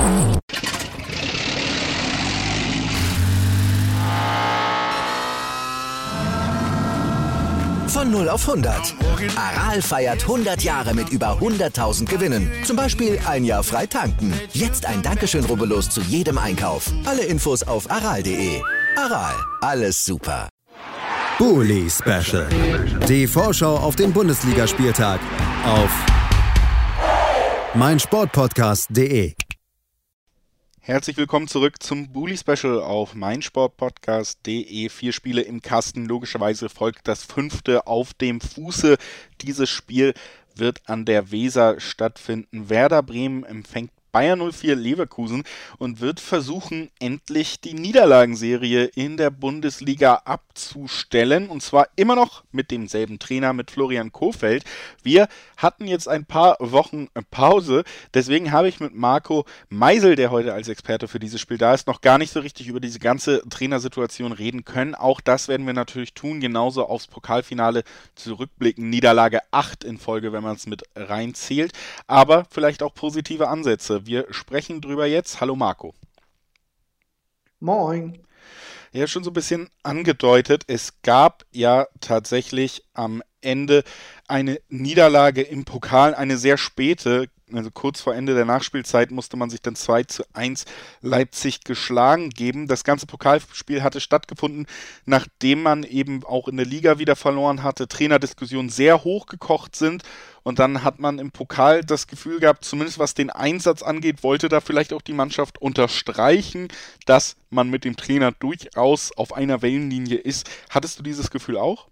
Von 0 auf 100. Aral feiert 100 Jahre mit über 100.000 Gewinnen. Zum Beispiel ein Jahr frei tanken. Jetzt ein Dankeschön, rubbellos zu jedem Einkauf. Alle Infos auf aral.de. Aral, alles super. Bully Special. Die Vorschau auf den Bundesligaspieltag auf meinsportpodcast.de. Herzlich willkommen zurück zum Bully Special auf meinsportpodcast.de. 4 Spiele im Kasten. Logischerweise folgt das 5. auf dem Fuße. Dieses Spiel wird an der Weser stattfinden. Werder Bremen empfängt Bayer 04 Leverkusen und wird versuchen, endlich die Niederlagenserie in der Bundesliga abzustellen. Und zwar immer noch mit demselben Trainer, mit Florian Kohfeldt. Wir hatten jetzt ein paar Wochen Pause. Deswegen habe ich mit Marco Meisel, der heute als Experte für dieses Spiel da ist, noch gar nicht so richtig über diese ganze Trainersituation reden können. Auch das werden wir natürlich tun. Genauso aufs Pokalfinale zurückblicken. Niederlage 8 in Folge, wenn man es mit reinzählt. Aber vielleicht auch positive Ansätze. Wir sprechen drüber jetzt. Hallo Marco. Moin. Ja, schon so ein bisschen angedeutet. Es gab ja tatsächlich am Ende eine Niederlage im Pokal, eine sehr späte. Also kurz vor Ende der Nachspielzeit musste man sich dann 2:1 Leipzig geschlagen geben. Das ganze Pokalspiel hatte stattgefunden, nachdem man eben auch in der Liga wieder verloren hatte, Trainerdiskussionen sehr hochgekocht sind. Und dann hat man im Pokal das Gefühl gehabt, zumindest was den Einsatz angeht, wollte da vielleicht auch die Mannschaft unterstreichen, dass man mit dem Trainer durchaus auf einer Wellenlinie ist. Hattest du dieses Gefühl auch?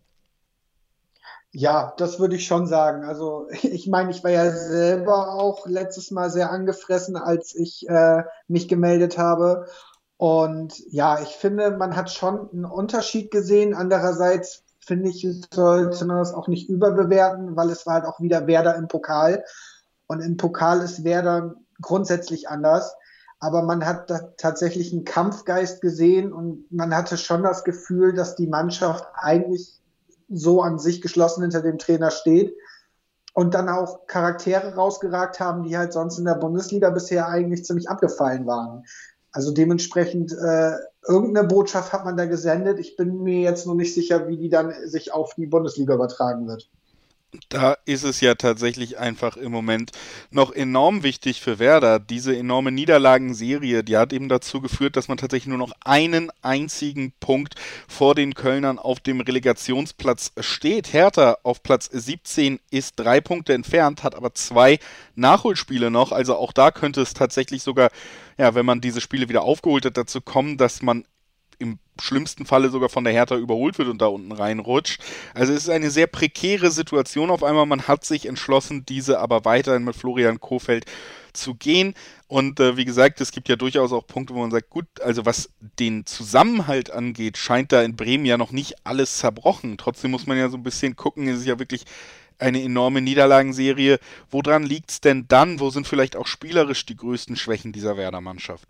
Ja, das würde ich schon sagen. Also ich meine, ich war ja selber auch letztes Mal sehr angefressen, als ich mich gemeldet habe. Und ja, ich finde, man hat schon einen Unterschied gesehen. Andererseits finde ich, sollte man das auch nicht überbewerten, weil es war halt auch wieder Werder im Pokal. Und im Pokal ist Werder grundsätzlich anders. Aber man hat da tatsächlich einen Kampfgeist gesehen und man hatte schon das Gefühl, dass die Mannschaft eigentlich so an sich geschlossen hinter dem Trainer steht und dann auch Charaktere rausgeragt haben, die halt sonst in der Bundesliga bisher eigentlich ziemlich abgefallen waren. Also dementsprechend irgendeine Botschaft hat man da gesendet. Ich bin mir jetzt noch nicht sicher, wie die dann sich auf die Bundesliga übertragen wird. Da ist es ja tatsächlich einfach im Moment noch enorm wichtig für Werder. Diese enorme Niederlagenserie, die hat eben dazu geführt, dass man tatsächlich nur noch einen einzigen Punkt vor den Kölnern auf dem Relegationsplatz steht. Hertha auf Platz 17 ist 3 Punkte entfernt, hat aber 2 Nachholspiele noch. Also auch da könnte es tatsächlich sogar, ja, wenn man diese Spiele wieder aufgeholt hat, dazu kommen, dass man im schlimmsten Falle sogar von der Hertha überholt wird und da unten reinrutscht. Also es ist eine sehr prekäre Situation auf einmal. Man hat sich entschlossen, diese aber weiterhin mit Florian Kohfeldt zu gehen. Und wie gesagt, es gibt ja durchaus auch Punkte, wo man sagt, gut, also was den Zusammenhalt angeht, scheint da in Bremen ja noch nicht alles zerbrochen. Trotzdem muss man ja so ein bisschen gucken, es ist ja wirklich eine enorme Niederlagenserie. Woran liegt es denn dann? Wo sind vielleicht auch spielerisch die größten Schwächen dieser Werder-Mannschaft?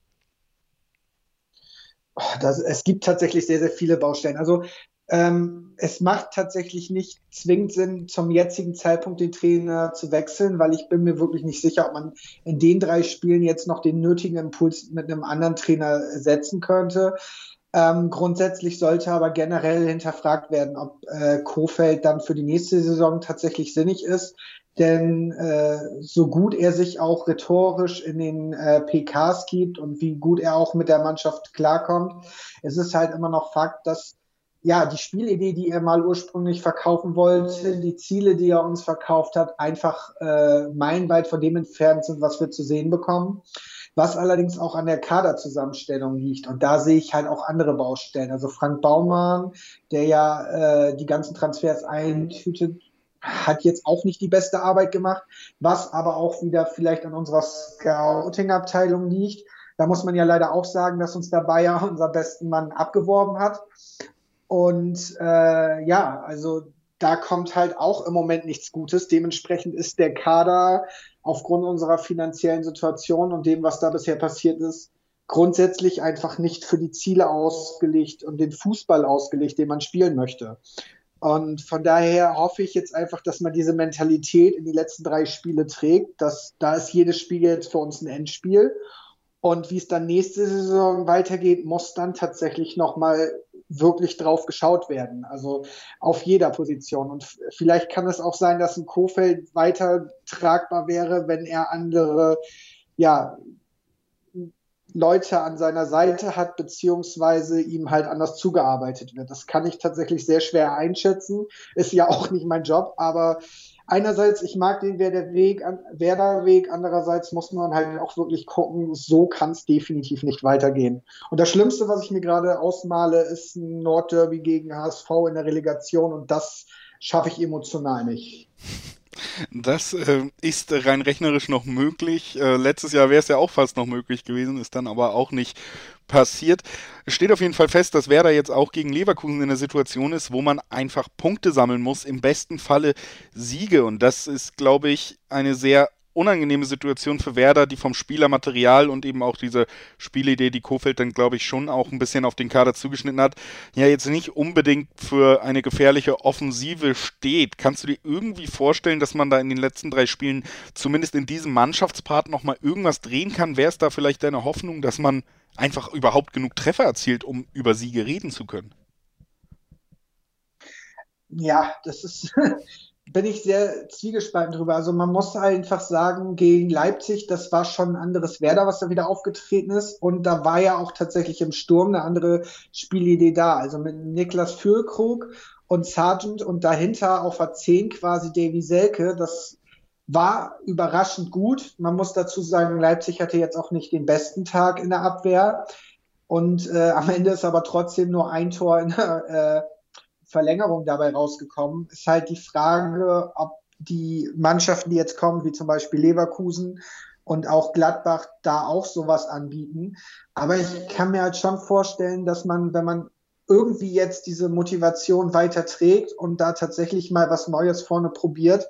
Es gibt tatsächlich sehr, sehr viele Baustellen. Also es macht tatsächlich nicht zwingend Sinn, zum jetzigen Zeitpunkt den Trainer zu wechseln, weil ich bin mir wirklich nicht sicher, ob man in den 3 Spielen jetzt noch den nötigen Impuls mit einem anderen Trainer setzen könnte. Grundsätzlich sollte aber generell hinterfragt werden, ob Kohfeldt dann für die nächste Saison tatsächlich sinnig ist. Denn so gut er sich auch rhetorisch in den PKs gibt und wie gut er auch mit der Mannschaft klarkommt, es ist halt immer noch Fakt, dass ja die Spielidee, die er mal ursprünglich verkaufen wollte, die Ziele, die er uns verkauft hat, einfach meilenweit von dem entfernt sind, was wir zu sehen bekommen. Was allerdings auch an der Kaderzusammenstellung liegt. Und da sehe ich halt auch andere Baustellen. Also Frank Baumann, der ja die ganzen Transfers eintütet, hat jetzt auch nicht die beste Arbeit gemacht, was aber auch wieder vielleicht an unserer Scouting-Abteilung liegt. Da muss man ja leider auch sagen, dass uns der Bayer unser besten Mann abgeworben hat. Und ja, also da kommt halt auch im Moment nichts Gutes. Dementsprechend ist der Kader aufgrund unserer finanziellen Situation und dem, was da bisher passiert ist, grundsätzlich einfach nicht für die Ziele ausgelegt und den Fußball ausgelegt, den man spielen möchte. Und von daher hoffe ich jetzt einfach, dass man diese Mentalität in die letzten 3 Spiele trägt. Da ist jedes Spiel jetzt für uns ein Endspiel. Und wie es dann nächste Saison weitergeht, muss dann tatsächlich nochmal wirklich drauf geschaut werden. Also auf jeder Position. Und vielleicht kann es auch sein, dass ein Kohfeldt weiter tragbar wäre, wenn er andere, ja, Leute an seiner Seite hat, beziehungsweise ihm halt anders zugearbeitet wird. Das kann ich tatsächlich sehr schwer einschätzen. Ist ja auch nicht mein Job, aber einerseits, ich mag den Werder-Weg, andererseits muss man halt auch wirklich gucken, so kann es definitiv nicht weitergehen. Und das Schlimmste, was ich mir gerade ausmale, ist ein Nordderby gegen HSV in der Relegation und das schaffe ich emotional nicht. Das ist rein rechnerisch noch möglich. Letztes Jahr wäre es ja auch fast noch möglich gewesen, ist dann aber auch nicht passiert. Es steht auf jeden Fall fest, dass Werder jetzt auch gegen Leverkusen in der Situation ist, wo man einfach Punkte sammeln muss, im besten Falle Siege. Und das ist, glaube ich, eine sehr unangenehme Situation für Werder, die vom Spielermaterial und eben auch diese Spielidee, die Kohfeldt dann, glaube ich, schon auch ein bisschen auf den Kader zugeschnitten hat, ja jetzt nicht unbedingt für eine gefährliche Offensive steht. Kannst du dir irgendwie vorstellen, dass man da in den letzten 3 Spielen zumindest in diesem Mannschaftspart nochmal irgendwas drehen kann? Wäre es da vielleicht deine Hoffnung, dass man einfach überhaupt genug Treffer erzielt, um über Siege reden zu können? Ja, das ist... bin ich sehr zwiegespalten drüber. Also man muss einfach sagen, gegen Leipzig, das war schon ein anderes Werder, was da wieder aufgetreten ist. Und da war ja auch tatsächlich im Sturm eine andere Spielidee da. Also mit Niklas Füllkrug und Sargent und dahinter auf der 10 quasi Davy Selke. Das war überraschend gut. Man muss dazu sagen, Leipzig hatte jetzt auch nicht den besten Tag in der Abwehr. Und am Ende ist aber trotzdem nur ein Tor in der Verlängerung dabei rausgekommen. Ist halt die Frage, ob die Mannschaften, die jetzt kommen, wie zum Beispiel Leverkusen und auch Gladbach, da auch sowas anbieten. Aber ich kann mir halt schon vorstellen, dass man, wenn man irgendwie jetzt diese Motivation weiter trägt und da tatsächlich mal was Neues vorne probiert,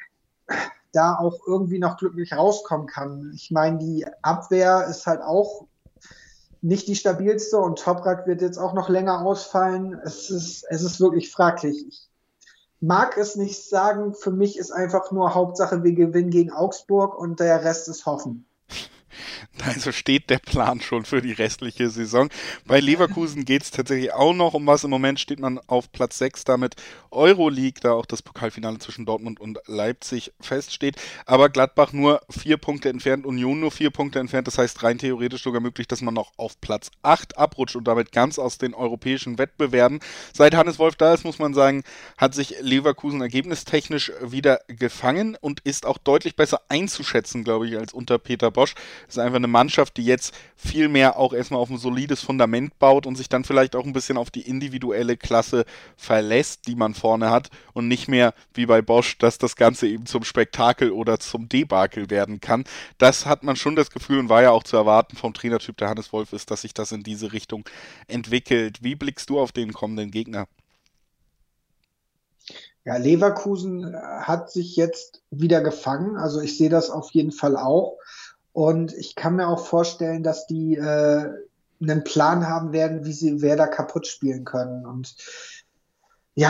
da auch irgendwie noch glücklich rauskommen kann. Ich meine, die Abwehr ist halt auch nicht die stabilste und Toprak wird jetzt auch noch länger ausfallen. Es ist wirklich fraglich. Ich mag es nicht sagen. Für mich ist einfach nur Hauptsache, wir gewinnen gegen Augsburg und der Rest ist Hoffen. Also steht der Plan schon für die restliche Saison. Bei Leverkusen geht es tatsächlich auch noch um was. Im Moment steht man auf Platz 6, damit Euroleague, da auch das Pokalfinale zwischen Dortmund und Leipzig feststeht. Aber Gladbach nur 4 Punkte entfernt, Union nur 4 Punkte entfernt. Das heißt rein theoretisch sogar möglich, dass man noch auf Platz 8 abrutscht und damit ganz aus den europäischen Wettbewerben. Seit Hannes Wolf da ist, muss man sagen, hat sich Leverkusen ergebnistechnisch wieder gefangen und ist auch deutlich besser einzuschätzen, glaube ich, als unter Peter Bosz. Das ist einfach eine Mannschaft, die jetzt viel mehr auch erstmal auf ein solides Fundament baut und sich dann vielleicht auch ein bisschen auf die individuelle Klasse verlässt, die man vorne hat und nicht mehr wie bei Bosz, dass das Ganze eben zum Spektakel oder zum Debakel werden kann. Das hat man schon das Gefühl und war ja auch zu erwarten vom Trainertyp, der Hannes Wolf ist, dass sich das in diese Richtung entwickelt. Wie blickst du auf den kommenden Gegner? Ja, Leverkusen hat sich jetzt wieder gefangen. Also ich sehe das auf jeden Fall auch. Und ich kann mir auch vorstellen, dass die einen Plan haben werden, wie sie Werder kaputt spielen können. Und ja,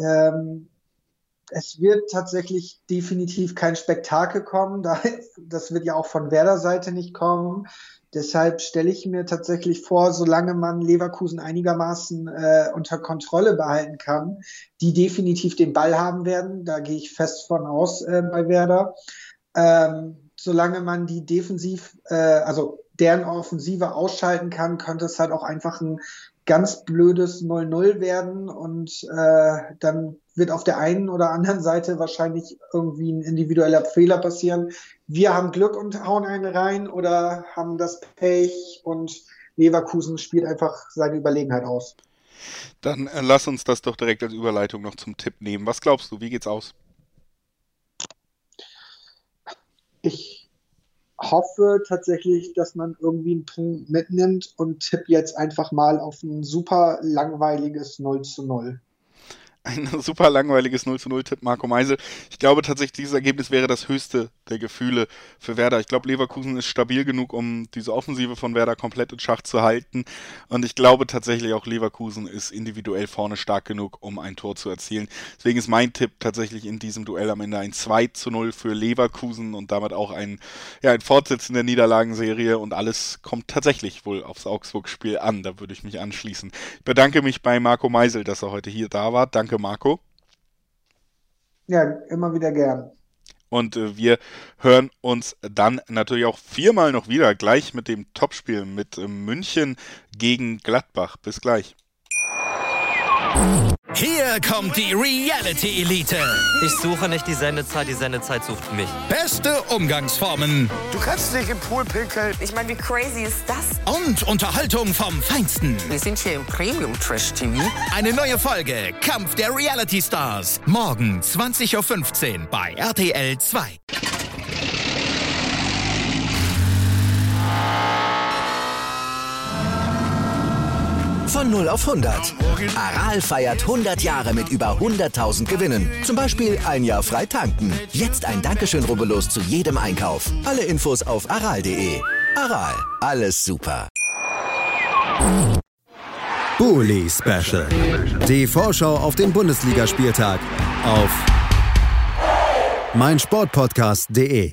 es wird tatsächlich definitiv kein Spektakel kommen. Das wird ja auch von Werder-Seite nicht kommen. Deshalb stelle ich mir tatsächlich vor, solange man Leverkusen einigermaßen unter Kontrolle behalten kann, die definitiv den Ball haben werden. Da gehe ich fest von aus bei Werder. Solange man die also deren Offensive ausschalten kann, könnte es halt auch einfach ein ganz blödes 0-0 werden und dann wird auf der einen oder anderen Seite wahrscheinlich irgendwie ein individueller Fehler passieren. Wir haben Glück und hauen einen rein oder haben das Pech und Leverkusen spielt einfach seine Überlegenheit aus. Dann lass uns das doch direkt als Überleitung noch zum Tipp nehmen. Was glaubst du, wie geht's aus? Ich hoffe tatsächlich, dass man irgendwie einen Punkt mitnimmt und tippe jetzt einfach mal auf ein super langweiliges 0-0. ein super langweiliges 0:0-Tipp Marco Meisel. Ich glaube tatsächlich, dieses Ergebnis wäre das höchste der Gefühle für Werder. Ich glaube, Leverkusen ist stabil genug, um diese Offensive von Werder komplett in Schach zu halten. Und ich glaube tatsächlich auch, Leverkusen ist individuell vorne stark genug, um ein Tor zu erzielen. Deswegen ist mein Tipp tatsächlich in diesem Duell am Ende ein 2:0 für Leverkusen und damit auch ein Fortsetzen der Niederlagenserie. Und alles kommt tatsächlich wohl aufs Augsburg-Spiel an. Da würde ich mich anschließen. Ich bedanke mich bei Marco Meisel, dass er heute hier da war. Danke, Marco. Ja, immer wieder gern. Und wir hören uns dann natürlich auch 4-mal noch wieder, gleich mit dem Topspiel mit München gegen Gladbach. Bis gleich. Hier kommt die Reality-Elite. Ich suche nicht die Sendezeit sucht mich. Beste Umgangsformen. Du kannst nicht im Pool pinkeln. Ich meine, wie crazy ist das? Und Unterhaltung vom Feinsten. Wir sind hier im Premium-Trash-TV. Eine neue Folge Kampf der Reality-Stars. Morgen 20:15 Uhr bei RTL 2. Von 0 auf 100. Aral feiert 100 Jahre mit über 100.000 Gewinnen. Zum Beispiel ein Jahr frei tanken. Jetzt ein Dankeschön, rubbellos zu jedem Einkauf. Alle Infos auf aral.de. Aral, alles super. Bully Special. Die Vorschau auf den Bundesligaspieltag auf meinsportpodcast.de.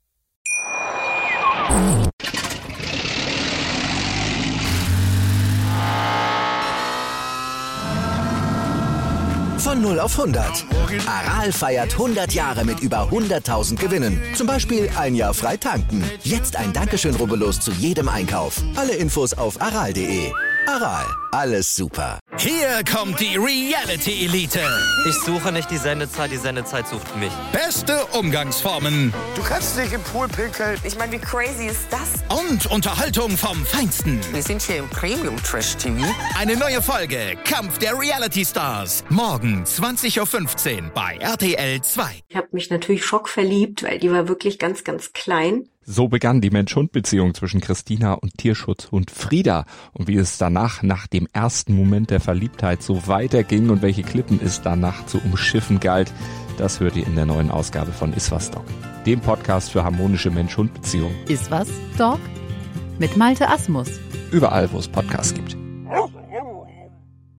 Von 0 auf 100. Aral feiert 100 Jahre mit über 100.000 Gewinnen. Zum Beispiel ein Jahr frei tanken. Jetzt ein Dankeschön, rubbellos zu jedem Einkauf. Alle Infos auf aral.de. Aral, alles super. Hier kommt die Reality-Elite. Ich suche nicht die Sendezeit sucht mich. Beste Umgangsformen. Du kannst nicht im Pool pinkeln. Ich meine, wie crazy ist das? Und Unterhaltung vom Feinsten. Wir sind hier im Premium-Trash-TV. Eine neue Folge Kampf der Reality-Stars. Morgen 20:15 Uhr bei RTL 2. Ich habe mich natürlich schockverliebt, weil die war wirklich ganz, ganz klein. So begann die Mensch-Hund-Beziehung zwischen Christina und Tierschutzhund Frieda. Und wie es danach, nach dem ersten Moment der Verliebtheit, so weiterging und welche Klippen es danach zu umschiffen galt, das hört ihr in der neuen Ausgabe von Iswas Dog, dem Podcast für harmonische Mensch-Hund-Beziehungen. Iswas Dog? Mit Malte Asmus. Überall, wo es Podcasts gibt.